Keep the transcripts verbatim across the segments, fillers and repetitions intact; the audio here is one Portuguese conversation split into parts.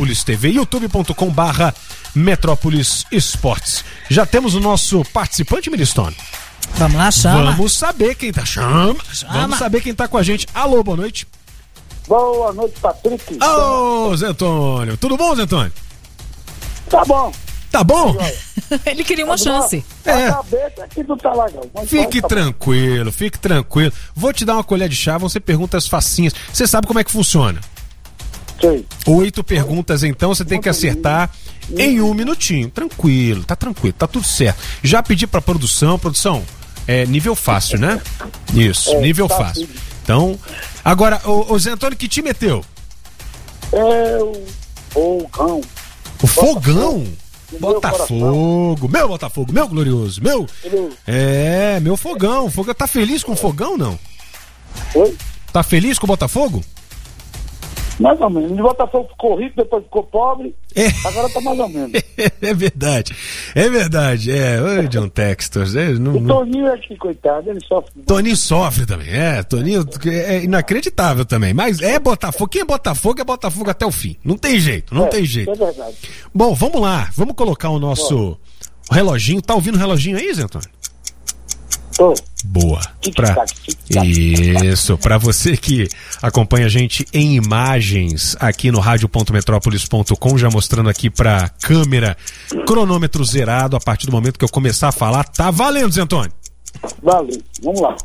Metrópolis T V, youtube ponto com barra Metrópolis Esportes. Já temos o nosso participante, Milistone? Vamos lá, chama. Vamos saber quem tá. Chama. chama. Vamos saber quem tá com a gente. Alô, boa noite. Boa noite, Patrick. Ô, Zé Antônio. Tudo bom, Zé Antônio? Tá bom. Tá bom? Ele queria uma tá chance. É. A cabeça aqui não tá legal. Fique tá tranquilo, bom. fique tranquilo. Vou te dar uma colher de chá, vão ser perguntas facinhas. Você sabe como é que funciona? Sei. Oito perguntas, então, você tem que acertar em um minutinho. Tranquilo, tá tranquilo, tá tudo certo. Já pedi pra produção, produção, é nível fácil, né? Isso, é, nível tá fácil. tudo. Então, agora, ô, ô Zé Antônio, que time é teu? É o Fogão. O Fogão? Botafogo. Botafogo, meu Botafogo, meu glorioso, meu. É, meu Fogão. Fogão. Tá feliz com o Fogão, não? Oi? Tá feliz com o Botafogo? Mais ou menos. O Botafogo ficou rico, depois ficou pobre. É. Agora tá mais ou menos. É verdade, é verdade. É, oi, John Textor. É, não, o Toninho aqui, coitado, ele sofre. Toninho sofre também, é. Toninho é inacreditável também. Mas é Botafogo. Quem é Botafogo é Botafogo até o fim. Não tem jeito, não é, tem jeito. É verdade. Bom, vamos lá. Vamos colocar o nosso o reloginho. Tá ouvindo o reloginho aí, Zé Antônio? Tô. Boa. Pra... Isso, para você que acompanha a gente em imagens aqui no rádio ponto metrópolis ponto com, já mostrando aqui pra câmera, cronômetro zerado, a partir do momento que eu começar a falar, tá valendo, Zé Antônio? Valeu, vamos lá.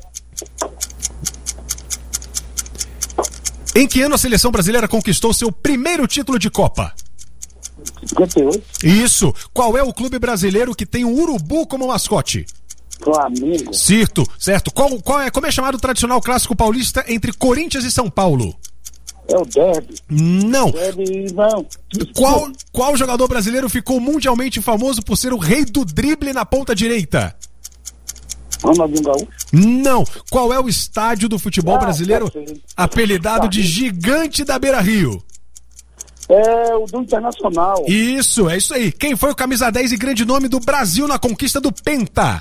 Em que ano a seleção brasileira conquistou seu primeiro título de Copa? cinquenta e oito. Isso. Qual é o clube brasileiro que tem o urubu como mascote? Flamengo. Certo, certo. Qual, qual é, como é chamado o tradicional clássico paulista entre Corinthians e São Paulo? É o derby. Não. Derby, não. Qual, qual jogador brasileiro ficou mundialmente famoso por ser o rei do drible na ponta direita? Ronaldinho Gaúcho. Não. Qual é o estádio do futebol Ah, brasileiro apelidado de Gigante da Beira-Rio? É o do Internacional. Isso, é isso aí. Quem foi o camisa dez e grande nome do Brasil na conquista do Penta?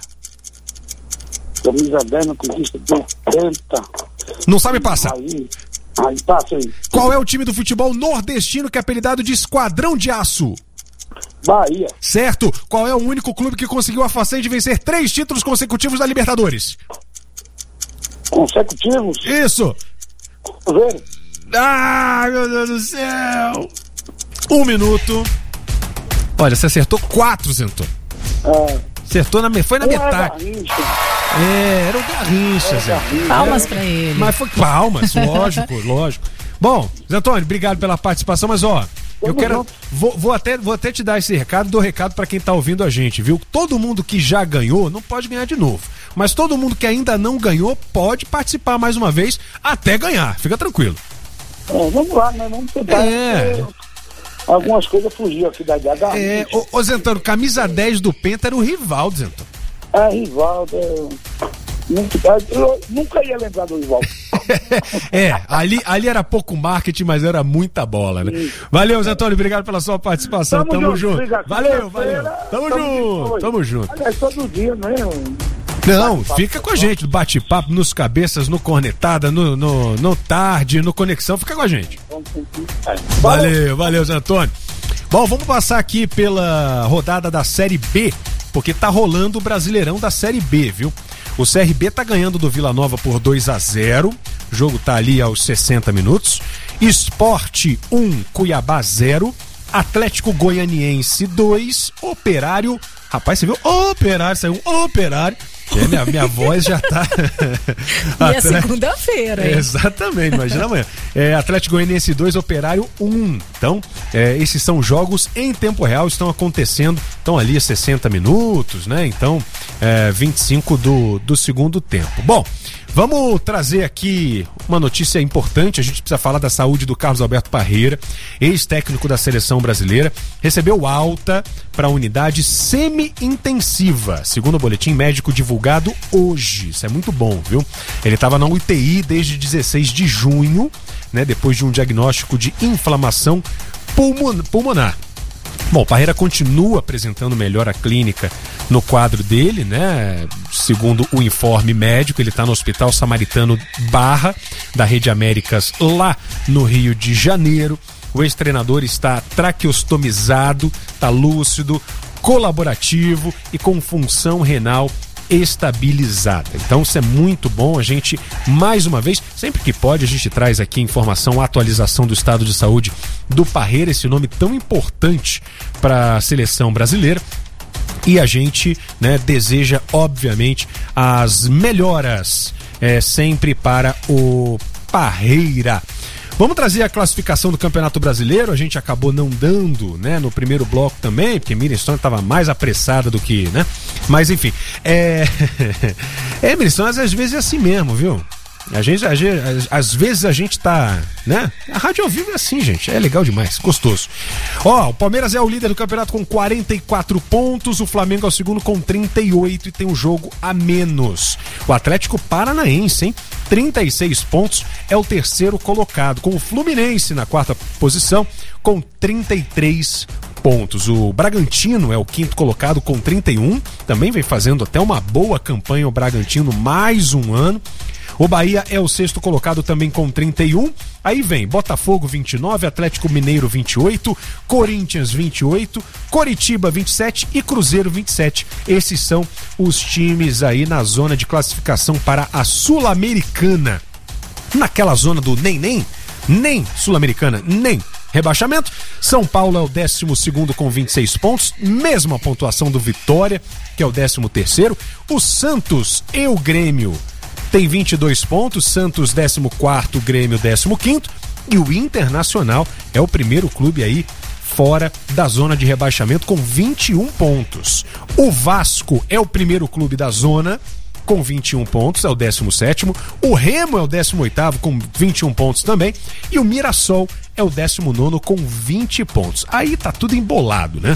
Camisa dez na conquista do Penta. Não sabe passar. Aí, aí passa aí. Qual é o time do futebol nordestino que é apelidado de Esquadrão de Aço? Bahia. Certo. Qual é o único clube que conseguiu a façanha de vencer três títulos consecutivos da Libertadores? Consecutivos? Isso. Ver. Ai, meu Deus do céu. Um minuto. Olha, você acertou quatro, Zentô. É. Acertou, na, foi na Não metade. É, é, era o Garrincha, Zé. Palmas pra ele. Mas foi palmas, lógico, lógico. Bom, Zé Antônio, obrigado pela participação, mas ó, eu quero, vou, vou, até, vou até te dar esse recado, dou recado pra quem tá ouvindo a gente, viu? Todo mundo que já ganhou não pode ganhar de novo, mas todo mundo que ainda não ganhou pode participar mais uma vez até ganhar, fica tranquilo. É, vamos lá, né? Vamos tentar. É. Algumas coisas fugiu aqui da H. É, ô, ô Zé Antônio, camisa dez do Penta era o Rivaldo, Zé Antônio. É, Rivaldo, é... eu nunca ia lembrar do Rivaldo. É, ali, ali era pouco marketing, mas era muita bola, né? Sim. Valeu, Zé Antônio, obrigado pela sua participação. Tamo, tamo junto. junto. Valeu, valeu. Tamo, tamo junto, tamo junto. Aliás, todo dia, né? Não, fica com a gente, no bate-papo, nos cabeças, no cornetada, no, no, no tarde, no conexão, fica com a gente. Valeu, valeu, Zé Antônio. Bom, vamos passar aqui pela rodada da Série B, porque tá rolando o Brasileirão da Série B, viu? O C R B tá ganhando do Vila Nova por dois a zero, o jogo tá ali aos sessenta minutos. Sport um, Cuiabá zero, Atlético Goianiense dois, Operário, rapaz, você viu? Operário, saiu um Operário. É, minha, minha voz já tá. E é segunda-feira, hein? Exatamente, imagina amanhã. É, Atlético Goianiense dois, Operário um. Então, é, esses são jogos em tempo real, estão acontecendo, estão ali a sessenta minutos, né? Então, é, vinte e cinco do, do segundo tempo. Bom, vamos trazer aqui uma notícia importante. A gente precisa falar da saúde do Carlos Alberto Parreira, ex-técnico da seleção brasileira. Recebeu alta para a unidade semi-intensiva, segundo o boletim médico divulgado hoje. Isso é muito bom, viu? Ele estava na U T I desde dezesseis de junho, né? Depois de um diagnóstico de inflamação pulmonar. Bom, Parreira continua apresentando melhora clínica no quadro dele, né? Segundo o informe médico, ele está no Hospital Samaritano Barra, da Rede Américas, lá no Rio de Janeiro. O ex-treinador está traqueostomizado, está lúcido, colaborativo e com função renal estabilizada. Então isso é muito bom. A gente, mais uma vez, sempre que pode, a gente traz aqui informação, atualização do estado de saúde do Parreira, esse nome tão importante para a seleção brasileira. E a gente, né, deseja, obviamente, as melhoras é, sempre para o Parreira. Vamos trazer a classificação do Campeonato Brasileiro. A gente acabou não dando, né, no primeiro bloco também, porque Miriam Stone estava mais apressada do que, né? Mas enfim, é... é, Miriam Stone, às vezes é assim mesmo, viu? A gente, a gente, às vezes a gente tá, né? A rádio ao vivo é assim, gente, é legal demais, gostoso. Ó, o Palmeiras é o líder do campeonato com quarenta e quatro pontos, o Flamengo é o segundo com trinta e oito e tem um jogo a menos. O Atlético Paranaense, hein? trinta e seis pontos, é o terceiro colocado, com o Fluminense na quarta posição com trinta e três pontos. O Bragantino é o quinto colocado com trinta e um, também vem fazendo até uma boa campanha o Bragantino mais um ano. O Bahia é o sexto colocado também com trinta e um. Aí vem Botafogo vinte e nove, Atlético Mineiro vinte e oito, Corinthians vinte e oito, Coritiba vinte e sete e Cruzeiro vinte e sete. Esses são os times aí na zona de classificação para a Sul-Americana. Naquela zona do nem nem, nem Sul-Americana, nem rebaixamento. São Paulo é o décimo segundo com vinte e seis pontos, mesma pontuação do Vitória, que é o décimo terceiro. O Santos e o Grêmio tem vinte e dois pontos, Santos décimo quarto, Grêmio décimo quinto, e o Internacional é o primeiro clube aí fora da zona de rebaixamento com vinte e um pontos. O Vasco é o primeiro clube da zona com vinte e um pontos, é o décimo sétimo. O Remo é o décimo oitavo com vinte e um pontos também, e o Mirassol é o décimo nono com vinte pontos. Aí tá tudo embolado, né?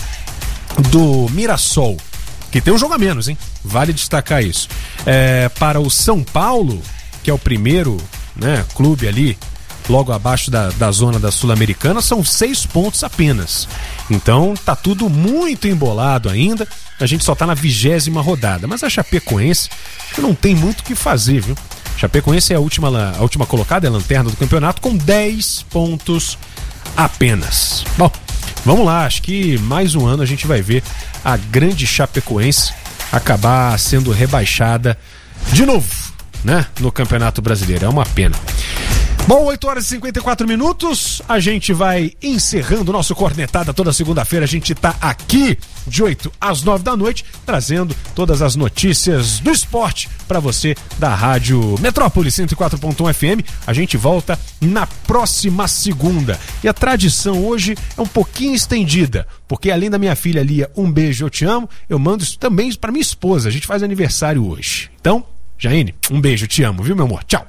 Do Mirassol, que tem um jogo a menos, hein? Vale destacar isso. É, para o São Paulo, que é o primeiro, né, clube ali, logo abaixo da, da zona da Sul-Americana, são seis pontos apenas. Então tá tudo muito embolado ainda. A gente só tá na vigésima rodada. Mas a Chapecoense não tem muito o que fazer, viu? Chapecoense é a última, a última colocada, é a lanterna do campeonato, com dez pontos apenas. Bom, vamos lá, acho que mais um ano a gente vai ver a grande Chapecoense acabar sendo rebaixada de novo, né, no Campeonato Brasileiro. É uma pena. Bom, oito horas e cinquenta e quatro minutos, a gente vai encerrando o nosso Cornetada. Toda segunda-feira a gente tá aqui de oito às nove da noite, trazendo todas as notícias do esporte para você da Rádio Metrópole cento e quatro ponto um F M. A gente volta na próxima segunda. E a tradição hoje é um pouquinho estendida, porque além da minha filha Lia, um beijo, eu te amo, eu mando isso também para minha esposa. A gente faz aniversário hoje. Então, Jaine, um beijo, te amo, viu, meu amor? Tchau.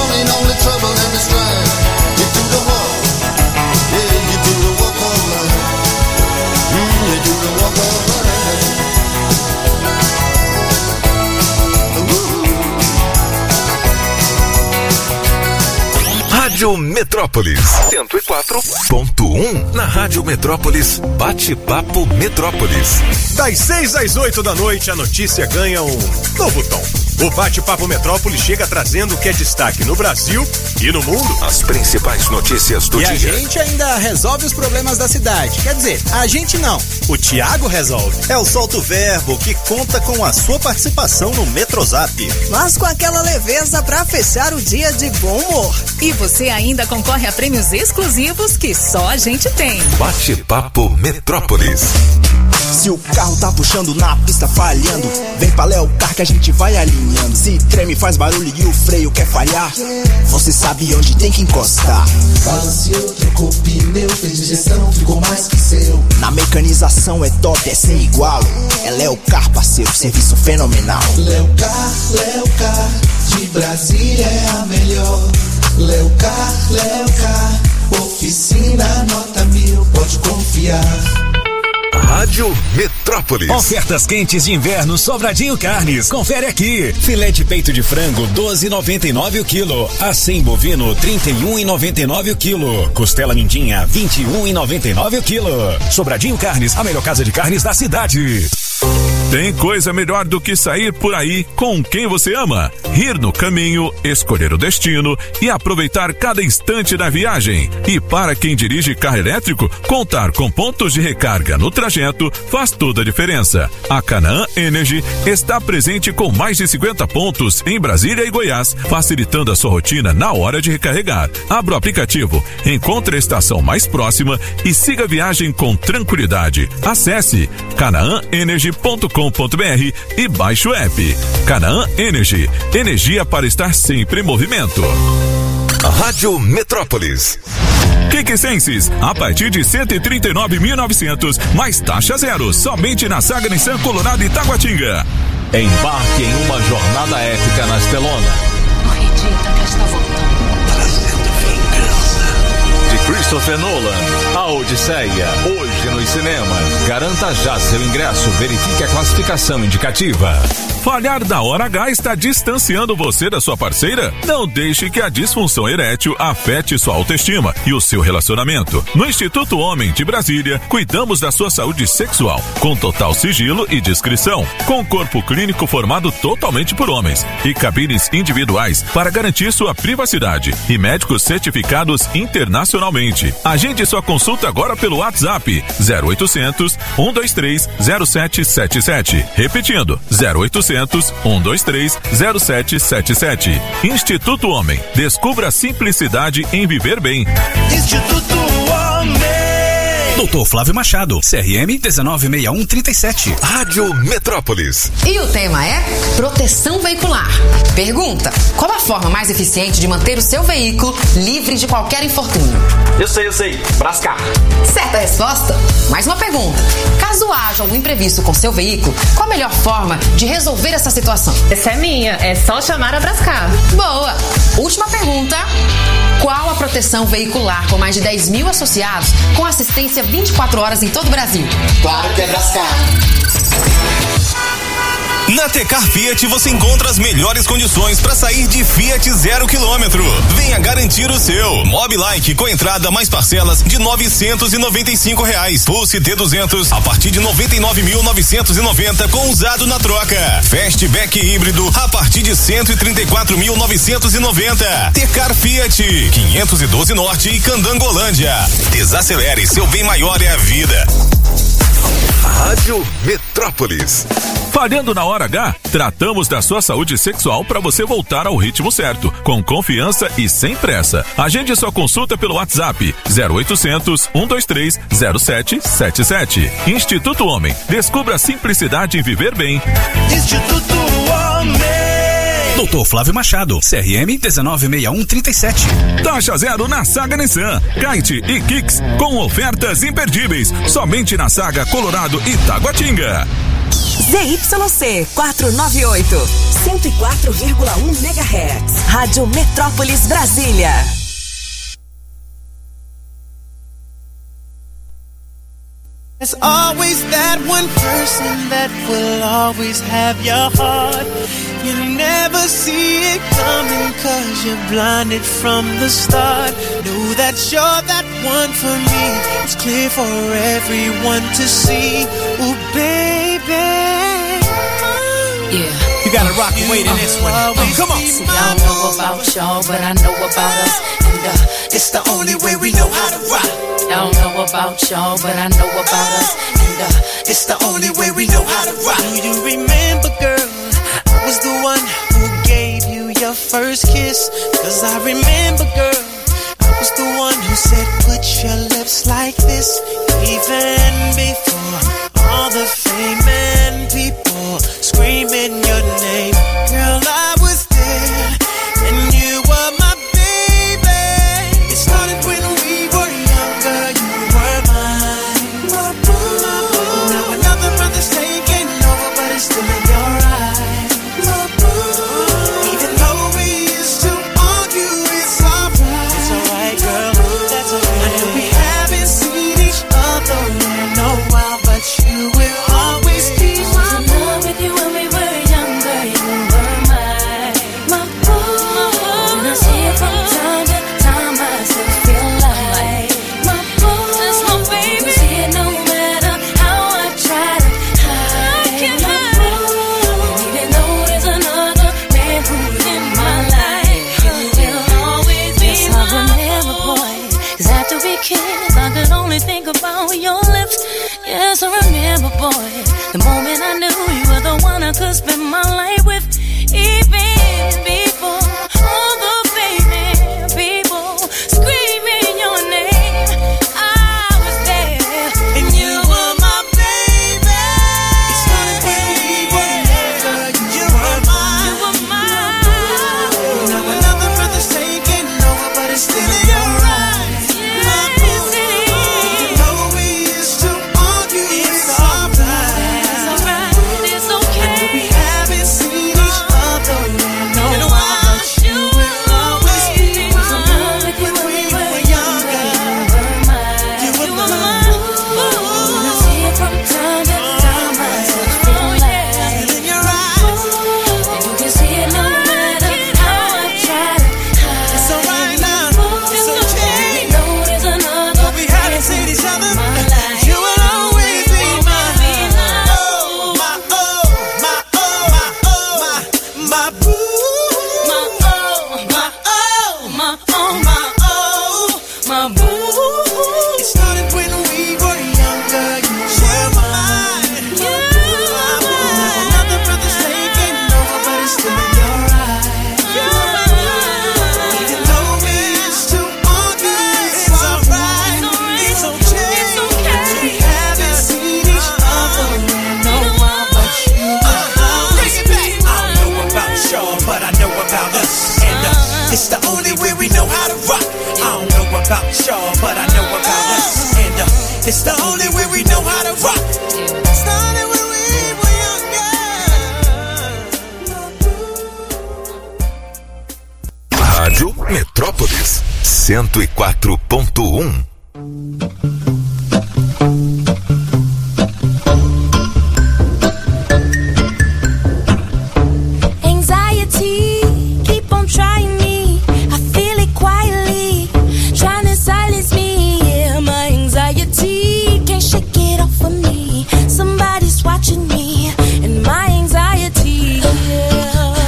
mean only trouble and strife. You do the walk, yeah, you do the walk of life. Mm, you do the walk of life. Rádio Metrópolis cento e quatro ponto um. Na Rádio Metrópolis, Bate-Papo Metrópolis. Das seis às oito da noite, a notícia ganha um novo tom. O Bate-Papo Metrópolis chega trazendo o que é destaque no Brasil e no mundo. As principais notícias do e dia. E a gente ainda resolve os problemas da cidade. Quer dizer, a gente não. O Thiago resolve. É o Solto Verbo, que conta com a sua participação no Metrozap. Mas com aquela leveza pra fechar o dia de bom humor. E você ainda concorre a prêmios exclusivos que só a gente tem. Bate-Papo Metrópolis. Se o carro tá puxando na pista falhando, vem pra Léo Car que a gente vai alinhando. Se treme, faz barulho e o freio quer falhar, você sabe onde tem que encostar. Balanceou, trocou pneu, fez injeção, ficou mais que seu. Na mecanização é top, é sem igual. É Léo Car, parceiro, serviço fenomenal. Léo Car, Léo Car, de Brasília é a melhor. Léo Car, Léo Car, oficina nota mil, pode confiar. Rádio Metrópolis. Ofertas quentes de inverno Sobradinho Carnes. Confere aqui. Filé de peito de frango doze e noventa e nove o quilo. Acém bovino trinta e um e noventa e nove o quilo. Costela mindinha vinte e um e noventa e nove o quilo. Sobradinho Carnes, a melhor casa de carnes da cidade. Tem coisa melhor do que sair por aí com quem você ama. Rir no caminho, escolher o destino e aproveitar cada instante da viagem. E para quem dirige carro elétrico, contar com pontos de recarga no trajeto faz toda a diferença. A Canaã Energy está presente com mais de cinquenta pontos em Brasília e Goiás, facilitando a sua rotina na hora de recarregar. Abra o aplicativo, encontre a estação mais próxima e siga a viagem com tranquilidade. Acesse canaã energy ponto com ponto br e baixe o app. Canaã Energy, energia para estar sempre em movimento. Rádio Metrópolis. Quiquecenses, a partir de cento e trinta e nove mil e novecentos, mais taxa zero, somente na Saga Nissan Colorado e Taguatinga. Embarque em uma jornada épica na Estelona. Acredita que está voltando. De Christopher Nolan, A Odisseia, hoje nos cinemas. Garanta já seu ingresso, verifique a classificação indicativa. Falhar da hora H está distanciando você da sua parceira? Não deixe que a disfunção erétil afete sua autoestima e o seu relacionamento. No Instituto Homem de Brasília, cuidamos da sua saúde sexual, com total sigilo e discrição, com corpo clínico formado totalmente por homens e cabines individuais para garantir sua privacidade e médicos certificados internacionalmente. Agende sua consulta agora pelo WhatsApp zero oitocentos, um dois três, zero sete sete sete. Repetindo, zero oitocentos, um dois três, zero sete sete sete. Instituto Homem. Descubra a simplicidade em viver bem. Instituto Homem. Doutor Flávio Machado, C R M dezenove sessenta e um trinta e sete. Rádio Metrópolis. E o tema é proteção veicular. Pergunta: qual a forma mais eficiente de manter o seu veículo livre de qualquer infortúnio? Eu sei, eu sei. Brascar. Certa resposta. Mais uma pergunta: caso haja algum imprevisto com seu veículo, qual a melhor forma de resolver essa situação? Essa é minha, é só chamar a Brascar. Boa. Última pergunta: qual a proteção veicular com mais de dez mil associados com assistência vinte e quatro horas em todo o Brasil? Claro que é Brascar. Na Tecar Fiat você encontra as melhores condições para sair de Fiat zero quilômetro. Venha garantir o seu. Mobilike com entrada mais parcelas de novecentos e noventa e cinco reais. Pulse T duzentos a partir de noventa e nove mil novecentos e noventa com usado na troca. Fastback híbrido a partir de cento e trinta e quatro mil novecentos e noventa. Tecar Fiat quinhentos e doze Norte e Candangolândia. Desacelere, seu bem maior é a vida. Rádio Metrópolis. Falhando na hora H, tratamos da sua saúde sexual para você voltar ao ritmo certo, com confiança e sem pressa. Agende sua consulta pelo WhatsApp zero oitocentos, um dois três, zero sete sete sete. Instituto Homem. Descubra a simplicidade em viver bem. Instituto Homem. Doutor Flávio Machado, C R M dezenove sessenta e um trinta e sete. Taxa zero na Saga Nissan, Kite e Kicks com ofertas imperdíveis, somente na Saga Colorado e Taguatinga. Z Y C quatrocentos e noventa e oito, cento e quatro vírgula um megahertz. Rádio Metrópolis Brasília. There's always that one person that will always have your heart. You'll never see it coming cause you're blinded from the start. Know that you're that one for me. It's clear for everyone to see. Ooh, baby. Yeah. You gotta rock and wait in this one. Oh, come on. See, I don't know about y'all, but I know about us. And uh, it's the only way we know how to rock. I don't know about y'all, but I know about us. And uh, it's the only way we know how to rock. Do you remember, girl? I was the one who gave you your first kiss. Cause I remember, girl, I was the one who said, put your lips like this. Even before all the fame and people screaming your name. Girl, I was there, and you were my baby. It started when we were younger, you were mine. My boo. Now another brother's taking over, but it's still in your eyes. My boo. Even though we used to argue, it's alright. It's alright, girl, that's alright. I know we haven't seen each other in a while, but you will always be my boo. With you when we were younger, you were mine. My boo. When I see you from time to time, I still feel like my boo. That's my baby. You see it no matter how I try to hide. I can't hide it. Even though there's another man who's in my life, you will always be yes, my boo. Yes, I remember, boy, 'cause after we kissed, I could only think about your lips. Yes, I remember, boy, the moment I knew you were the one I could spend my life with. Even before all the famous people screaming your name, I was there, and you were my baby. It started when we were younger, you were mine. You were mine. Now another brother's taking over, but it's still in your eyes. My boo. Even though we used to argue, it's alright. It's alright, it's okay. We haven't seen each other in a while, but you will always be mine. With you when we We were were younger, mine. you were You were mine. mine. When I see it from time to time, I still feel like Still in your eyes. and you can see it no matter how I try to hide. It's alright now. It's okay. Even though there's another We haven't seen each other. in my life, You will always be mine. Oh, my oh, my oh, my oh, my my boo. my oh, my oh, my oh, My oh. my boo. It started when we were younger. You were mine. You My boo. Another brother's taking over, but it's still in your eyes. Even though we used to argue, it's alright. It's okay. We haven't seen each other in a while, but you will bring it back. I don't know about y'all, but I know about us. And uh, it's the only way we know how to rock. I don't know about y'all, but I know about us. And uh, it's the only way we know how to rock. Started when we were younger. Rádio Metrópolis cento e quatro ponto um. Anxiety, keep on trying me. I feel it quietly, trying to silence me. Yeah, my anxiety can't shake it off of me. Somebody's watching me, and my anxiety. Yeah.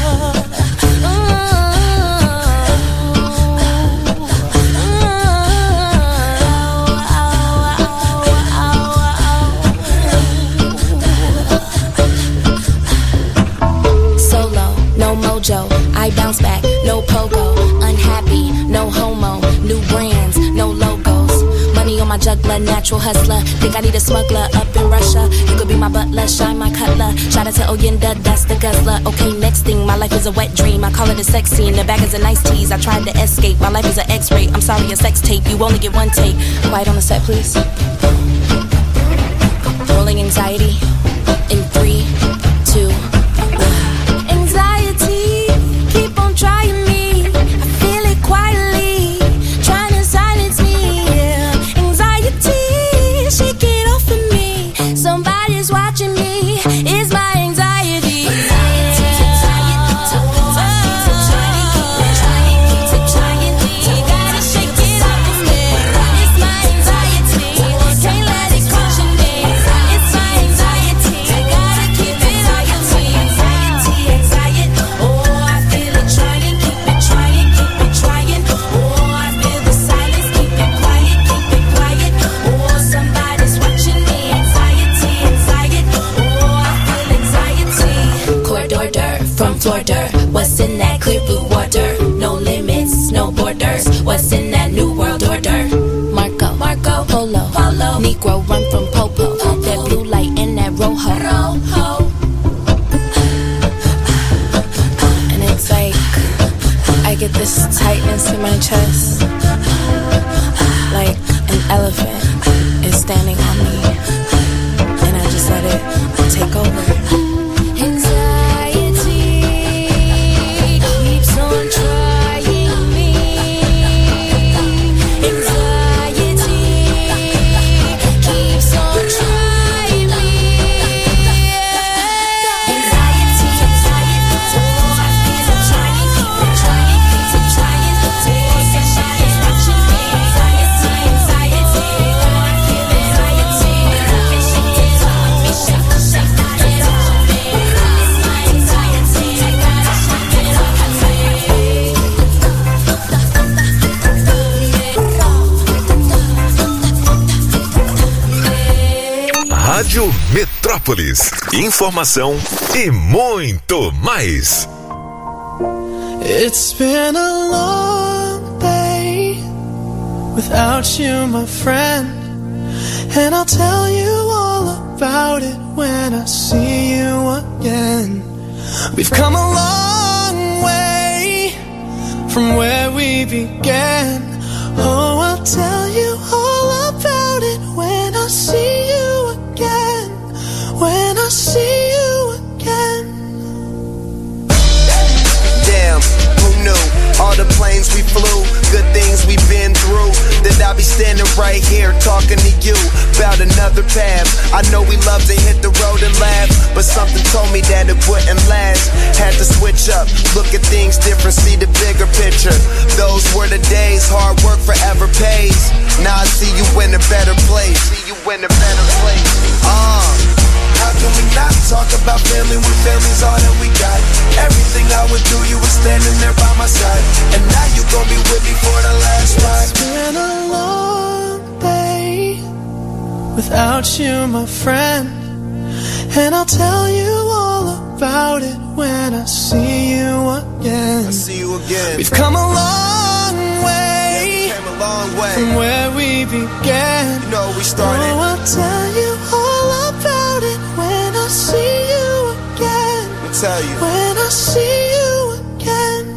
Solo, no mojo, I bounce back, no pogo. Unhappy, no homo, new brands, no logos. Money on my juggler, natural hustler. Think I need a smuggler up in Russia. You could be my butler, shine my cutler. Shout out to Oyenda, that's the guzzler. Okay, next thing, my life is a wet dream. I call it a sex scene, the bag is a nice tease. I tried to escape, my life is an X-ray. I'm sorry, a sex tape, you only get one take. Quiet on the set, please. Rolling anxiety, In three, two, one. Anxiety, keep on trying me. I feel it quietly, trying to silence me. Yeah. Anxiety, shake it off of me. Somebody's watching me. It's my anxiety. Order. What's in that clear blue water? No limits, no borders. What's in that new world order? Marco, Marco, Polo, Polo. Negro run from Popo. Popo. That blue light in that Rojo. Rojo. And it's like I get this tightness in my chest, like an elephant is standing on me, and I just let it take over. Rádio Metrópolis. Informação e muito mais. It's been a long day without you, my friend, and I'll tell you all about it when I see you again. We've come a long way from where we began. Oh, I'll tell you all about it when I see you again. When I see you again. Damn, who knew? All the planes we flew, good things we've been through. That I'll be standing right here talking to you about another path. I know we love to hit the road and laugh, but something told me that it wouldn't last. Had to switch up, look at things different, see the bigger picture. Those were the days, hard work forever pays. Now I see you in a better place. See you in a better place. Uh How can we not talk about family when family's all that we got? Everything I would do, you were standing there by my side, and now you gon' be with me for the last ride. It's been a long day without you, my friend, and I'll tell you all about it when I see you again. I see you again. We've come a long way, yeah, we came a long way from where we began. You know we started. Oh, I'll tell you all about it when I see you again. I'll tell you. When I see you again.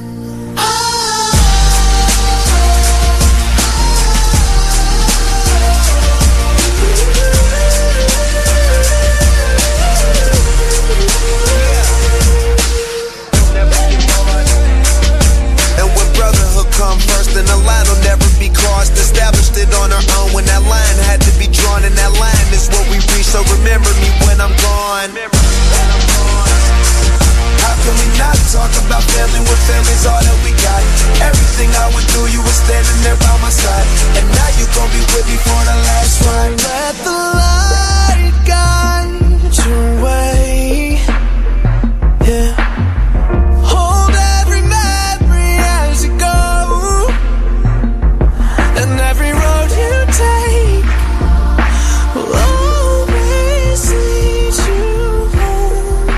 And when brotherhood come first, then the line will never be crossed. Established it on our own when that line had to be drawn, and that line is what we reach. So remember me when I'm gone. How can we not talk about family when family's all that we got? Everything I went through, you were standing there by my side, and now you gon' be with me for the last ride. Let the light guide your way. Yeah. Hold every memory as you go, and every road you take will always lead you home.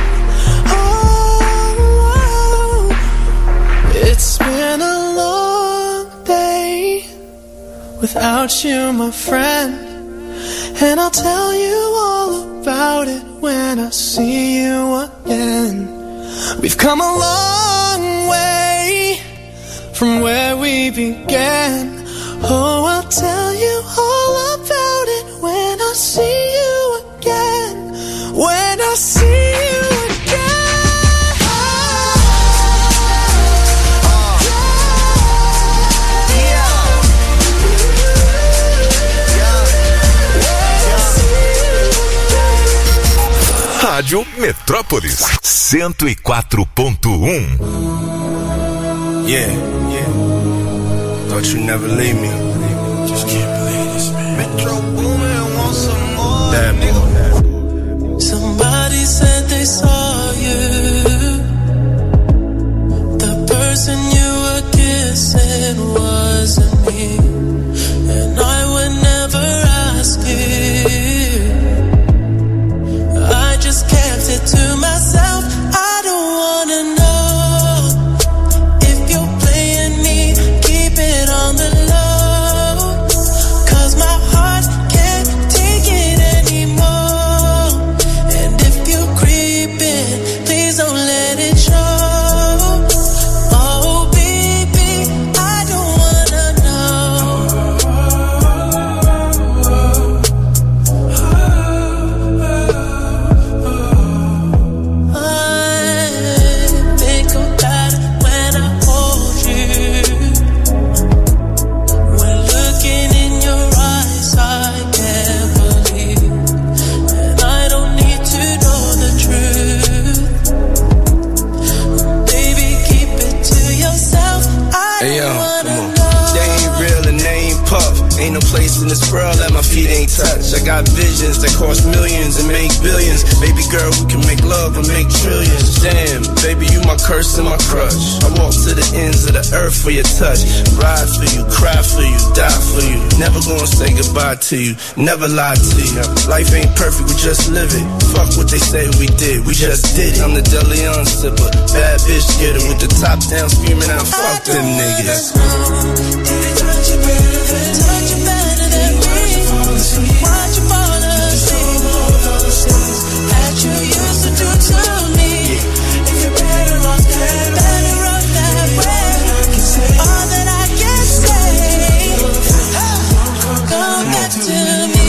Oh, it's been a long day without you, my friend, and I'll tell you all about it when I see you again. We've come a long way from where we began. Oh, I'll tell you all about it when I see you again. When I Rádio Metrópolis cento e quatro ponto um. Yeah, yeah. Thought you never leave me. Just can't believe this, man. Metro Boomin wants some more. That boy. Somebody said they saw you. The person you were kissing wasn't me. And I would never ask you. I just kept it to myself. I don't wanna know if you're playing me. Keep it on the low, 'cause my heart can't take it anymore. And if you creep in, please don't let it show. Oh baby, I don't wanna know. I think about it when I hold you. When looking in your eyes, I can't believe. And I don't need to know the truth. Baby, keep it to yourself. I Hey yo, don't come wanna on. know. They ain't real and they ain't puff. Ain't no place in this world that my feet ain't touch. I got visions that cost millions and make billions. Baby girl, we can make love and make trillions. Damn, baby, you my curse and my crush. I walk to the ends of the earth for your touch. Ride for you, cry for you, die for you. Never gonna say goodbye to you, never lie to you. Life ain't perfect, we just live it. Fuck what they say we did, we just did it. I'm the DeLeon sipper, bad bitch getter with the top down screaming out, fuck them niggas. Touch you better than touch you better than me. Watch you fall asleep. That you used to do to me. If you're better off that, better off that way. All that I can say, come back to me.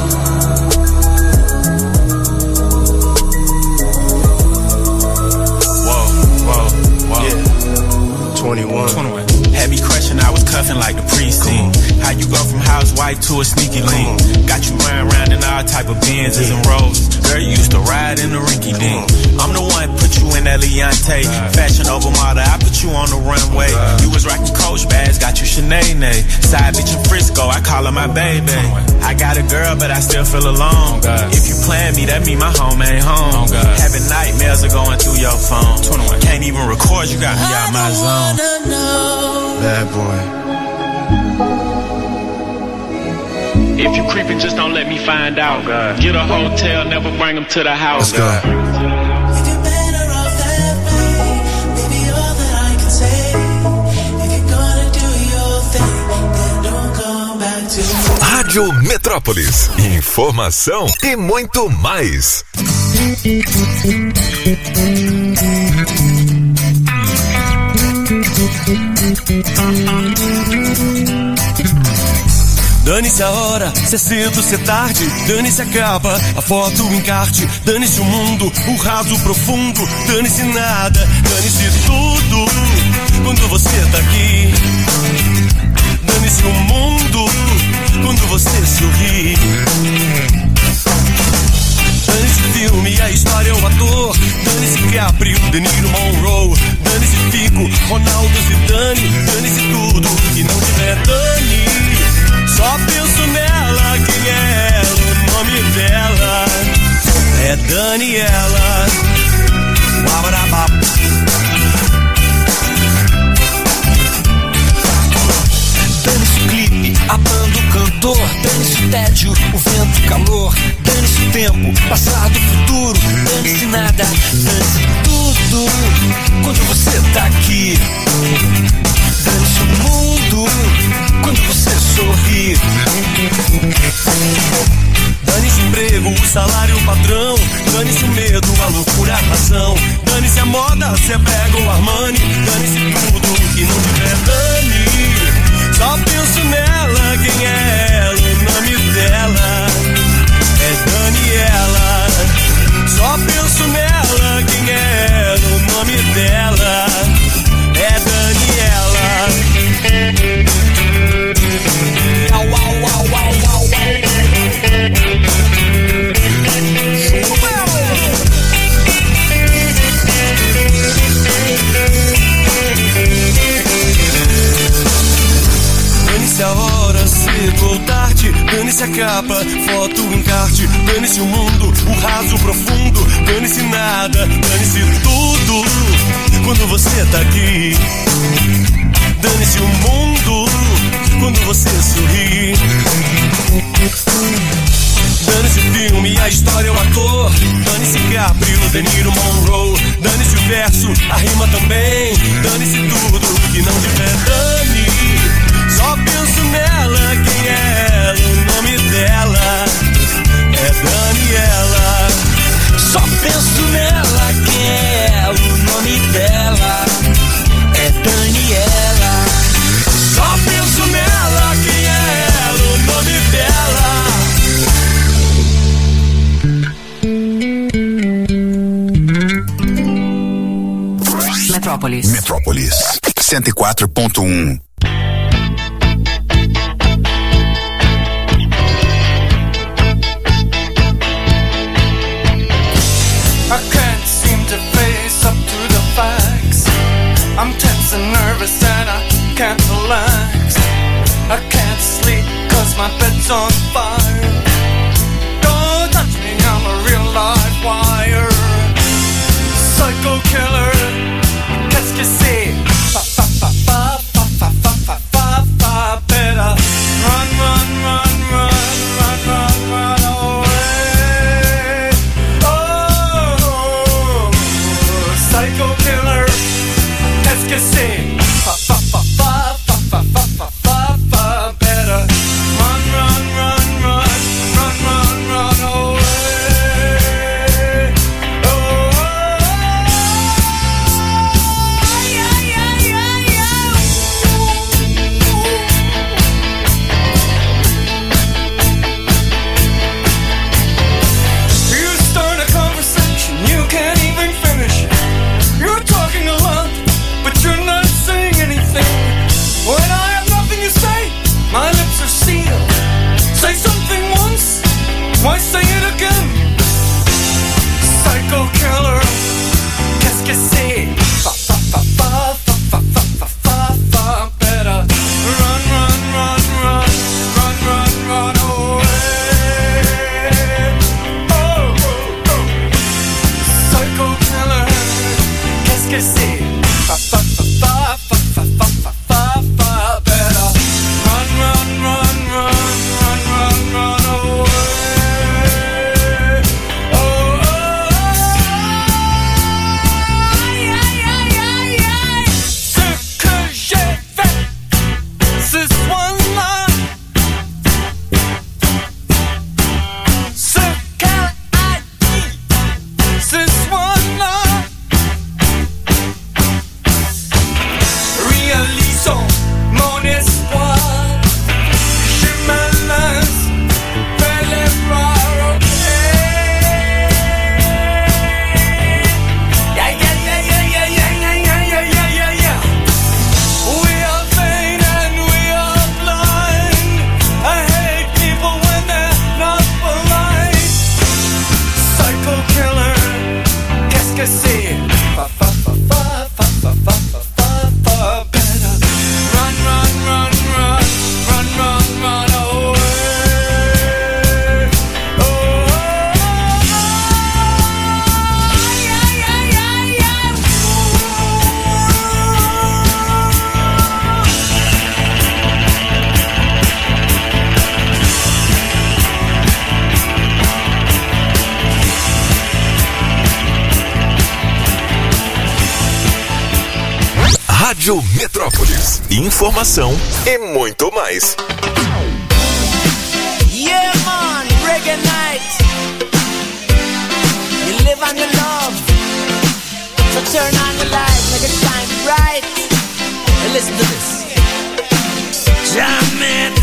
Whoa, whoa, whoa. Yeah. twenty-one. twenty-one. Had me crushing, I was cuffing like the precinct. How you go from housewife to a sneaky link? Got you riding around in all type of Benzes and Rolls. Girl, you used to ride in the rinky dink. I'm the one put you in that Leontay. Fashion over model, I put you on the runway. You was rocking Coach bags, got you Sinead. Side bitch in Frisco, I call her my baby. I got a girl, but I still feel alone. If you plan me, that mean my home ain't home. Having nightmares are going through your phone. Can't even record, you got me out my zone. Bad boy. If you creeping, just don't let me find out. Oh, get a hotel, never bring them to the house. Let's go. If you're better off that way, maybe all that I can say. If you're gonna do your thing, then don't come back to me. Rádio Metrópolis. Informação e muito mais. Dane-se a hora, se é cedo, se é tarde. Dane-se a capa, a foto, o encarte. Dane-se o mundo, o raso, o profundo. Dane-se nada, dane-se tudo. Quando você tá aqui, dane-se o mundo. Quando você sorri, dane-se o filme, a história, o ator. Dane-se Caprio, De Niro, Monroe. Dane-se Fico, Ronaldo, Zidane. Dane-se tudo que não tiver dane. Só penso nela, quem é ela, o nome dela é Daniela. Uabarabá. Dane-se o clipe, a banda, o cantor. Dane-se o tédio, o vento, o calor. Dane-se o tempo, passado, futuro. Dane-se nada, dane-se tudo. Quando você tá aqui, dane-se o mundo. Quando você sorri, dane-se o emprego, o salário, o patrão. Dane-se o medo, a loucura, a razão. Dane-se a moda, se é brega ou Armani. Dane-se tudo que não tiver dane. Só penso nela, quem é ela, o nome dela é Daniela. Só penso nela, quem é ela, o nome dela é Daniela. Au, au, au, au, au, au. Dane-se a hora, cedo ou tarde. Dane-se a capa, foto, encarte. Dane-se o mundo, o raso, o profundo. Dane-se nada, dane-se tudo. Quando você tá aqui, dane-se o mundo. Quando você sorri, dane-se o filme, a história, o ator. Dane-se Caprio, De Niro, Monroe. Dane-se o verso, a rima também. Dane-se tudo que não tiver dane. Só penso nela, quem é ela? O nome dela é Daniela. Só penso nela, quem é ela? O nome dela é Daniela. Só penso nela, quem é ela? O nome dela. Metrópolis. Metrópolis cento e quatro ponto um. I can't seem to face up to the facts. I'm tense and nervous and I can't relax. I can't sleep cause my bed's on fire. Don't touch me, I'm a real live wire. Psycho killer, qu'est-ce que c'est? Fa fa fa fa fa fa fa fa fa. Better run, run, run, run, run, run, run away. Oh, psycho killer, qu'est-ce que c'est? Fa fa fa fa fa fa fa fa fa fa. Better run, run, run, run, run, run, run away. Why say it again? Psycho killer, qu'est-ce que c'est? Fa fa fa fa fa fa fa fa fa fa. Better run, run, run, run, run, run, run away. Oh, oh, oh. Psycho killer, qu'est-ce que c'est? Fa fa fa fa fa fa fa fa fa fa. Better run, run, run, run, run, run, run away. Rádio Metrópolis. Informação e muito mais. Yeah, man, reggae night. You live on your love. So turn on the light, make it shine bright. And listen to this. Jam it.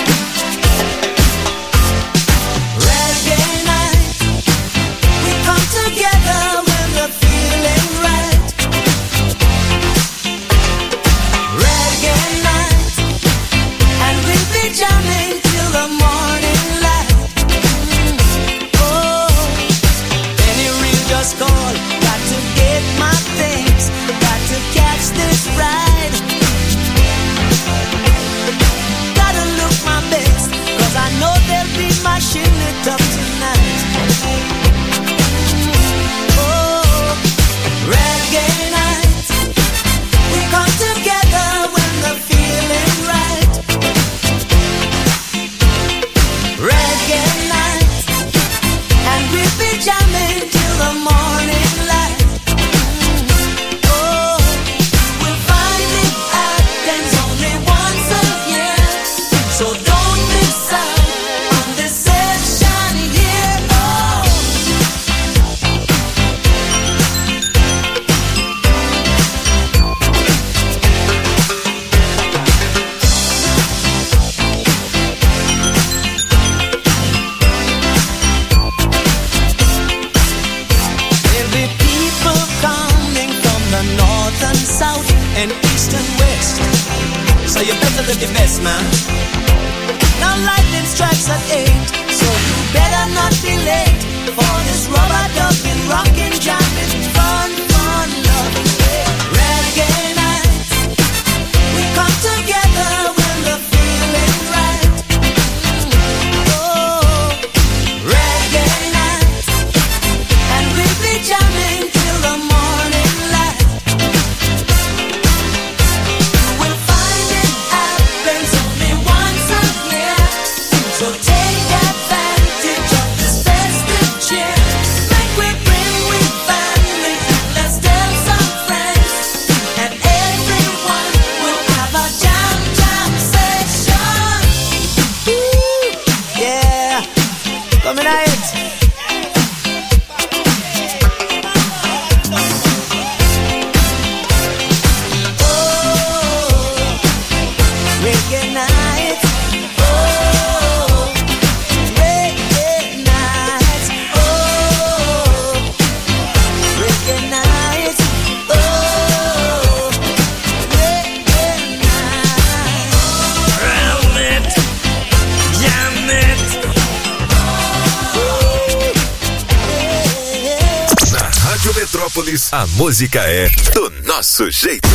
Reggae night. We come together when we're feeling right. Reggae night. And we'll be jamming till the morning light. Oh, any real just call. Got to get my things. Got to catch this ride. you better live your best, man. Now lightning strikes at eight, so you better not be late for this rubber ducking, rockin', jamming, fun, fun, loving reggae night. We come together when the feeling's right. Oh, reggae night, and we'll be jamming till the morning light. You will find it happens only once a year, so take advantage of this festive cheer. Make we bring with family, let's tell some friends, and everyone will have a jam jam session. Ooh, yeah, coming at it. Reggae night, oh, reggae night, oh, reggae night, oh, reggae night. Round it, jam it. Na Rádio Metrópolis, a música é do nosso jeito.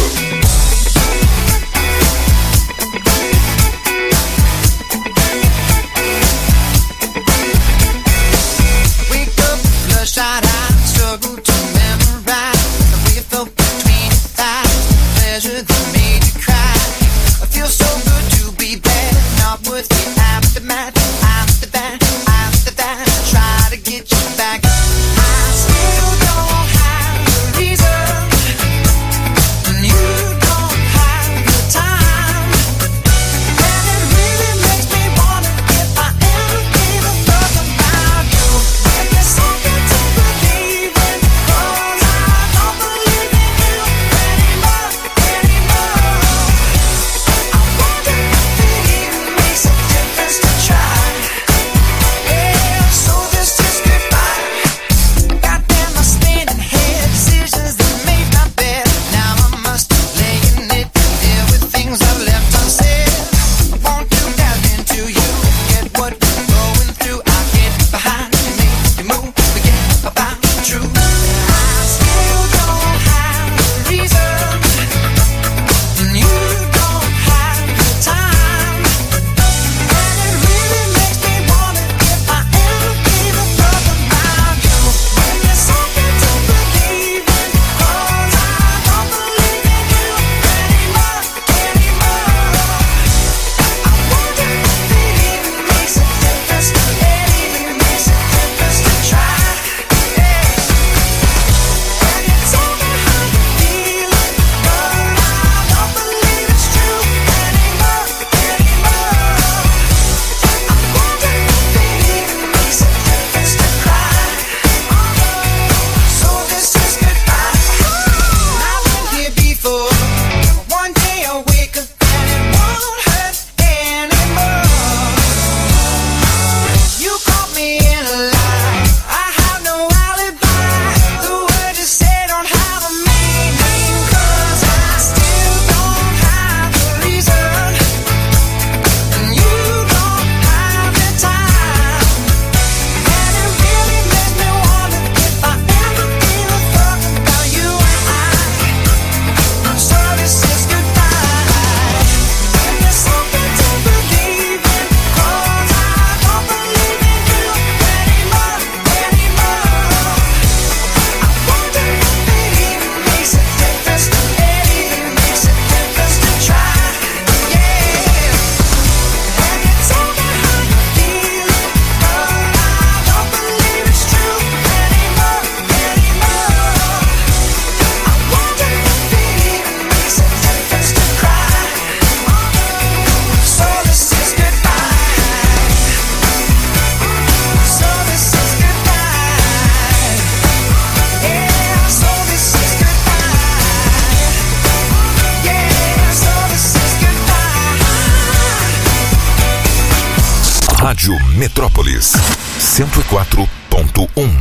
Wake up, bloodshot eyes, struggle to memorize the way you felt between your thighs, pleasure that made you cry. I feel so good to be bad, not worth the aftermath. After that, after that, try to get you back. I still don't have the reason, and you don't have the time, and it really makes me wonder if I ever gave a fuck about you. If there's something to believe in, 'cause I don't believe in you anymore, anymore. I wonder if it even makes a difference to try. Yeah, so this is goodbye. Goddamn, I stand in head decisions that made my bed. Now I must lay in it and deal with things I've left unsaid. I want to dive into you, get what you're going through. I get behind you, make you move, forget about the truth. I still don't have the reason, and you don't have the time, and it really makes me wonder if I ever gave a fuck about you. If there's something to believe in, 'cause I don't believe in you anymore, anymore. I wonder if it even makes a difference, it even makes a difference to try. Yeah. And you told me how you feel, but I don't believe it's true anymore, anymore. I wonder if it even makes a difference to cry. So this is goodbye. I've been here before. One day I'll wake up and it won't hurt anymore. You caught me in a lie. I have no alibi. The words you said don't have a meaning, 'cause I still don't have the reason, and you don't have the time, and it really makes me wonder if I ever gave a fuck about you. I, so this is goodbye. If there's something to believe in, 'cause I don't believe in you anymore, anymore. I wonder if it even makes a difference, it even makes a difference to try. Yeah. And you told me how you feel, but I don't believe it's true anymore, anymore. I wonder if it even makes a difference to cry. So this is goodbye. So this is goodbye. Yeah, so this is goodbye. Yeah, so this is goodbye. Rádio Metrópolis, cento e quatro ponto um.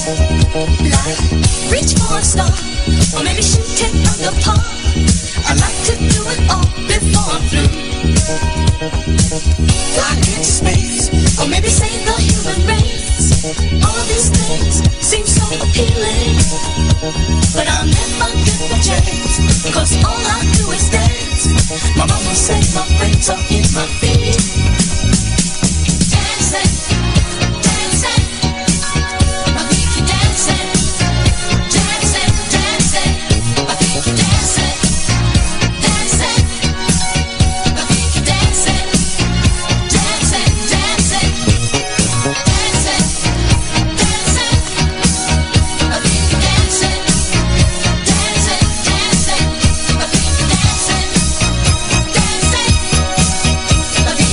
Like reach for a star, or maybe shoot it from the park. I like to do it all before I'm through. Fly into space, or maybe save the human race. All these things seem so appealing, but I'll never get the chance, cause all I do is dance. My mama said my friends are in my feet. Dancing, dancing, my feet keep dancing. Dancing, dancing, my feet keep dancing. Dancing, my feet keep dancing. Dancing, dancing, dancing, dancing, my feet keep dancing. Dancing, dancing, my feet keep dancing. Dancing, my feet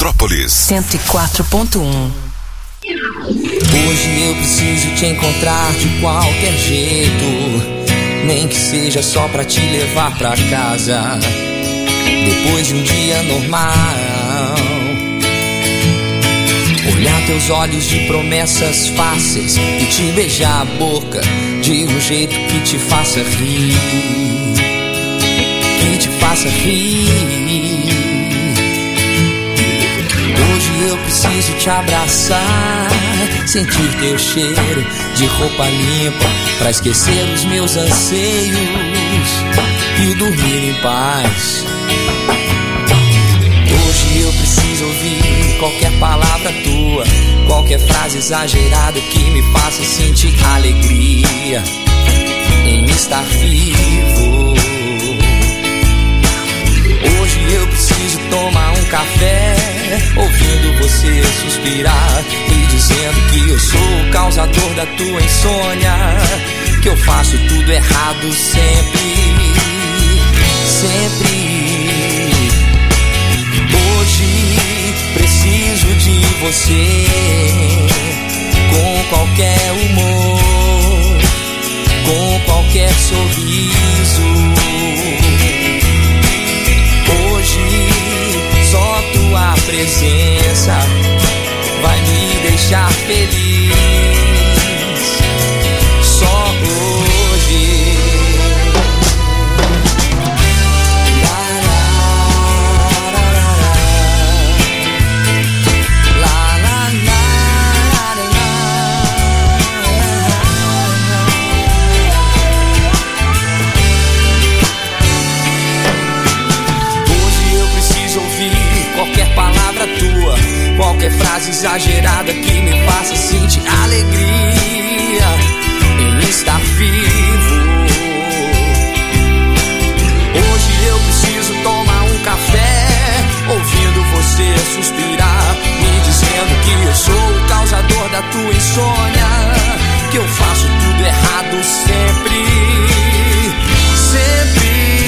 Metrópolis. cento e quatro ponto um. Hoje eu preciso te encontrar de qualquer jeito, nem que seja só pra te levar pra casa, depois de um dia normal. Olhar teus olhos de promessas fáceis e te beijar a boca de um jeito que te faça rir, que te faça rir. Hoje eu preciso te abraçar, sentir teu cheiro de roupa limpa, pra esquecer os meus anseios e dormir em paz. Hoje eu preciso ouvir qualquer palavra tua, qualquer frase exagerada que me faça sentir alegria em estar vivo. Hoje eu preciso tomar um café, ouvindo você suspirar e dizendo que eu sou o causador da tua insônia, que eu faço tudo errado sempre, sempre. Hoje preciso de você, com qualquer humor, com qualquer sorriso. Hoje só tua presença vai me deixar feliz. Só hoje. Qualquer palavra tua, qualquer frase exagerada que me faça sentir alegria em estar vivo. Hoje eu preciso tomar um café, ouvindo você suspirar, me dizendo que eu sou o causador da tua insônia, que eu faço tudo errado sempre, sempre.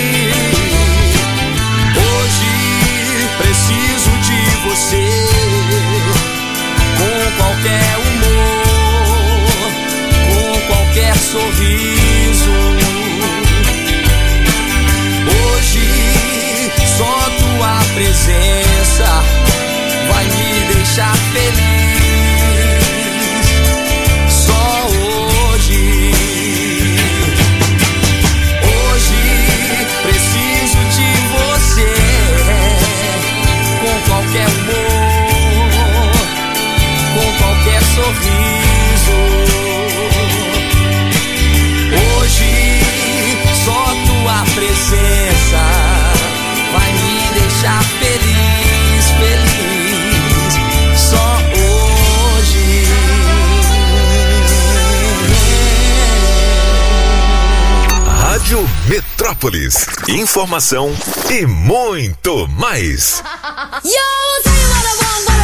Preciso de você, com qualquer humor, com qualquer sorriso. Hoje só tua presença vai me deixar feliz. Só hoje. Hoje preciso de você, com qualquer humor, com qualquer sorriso. Hoje só tua presença vai me deixar feliz, feliz. Só hoje. Rádio Metrópolis. Informação e muito mais. Yo, tell you what I want.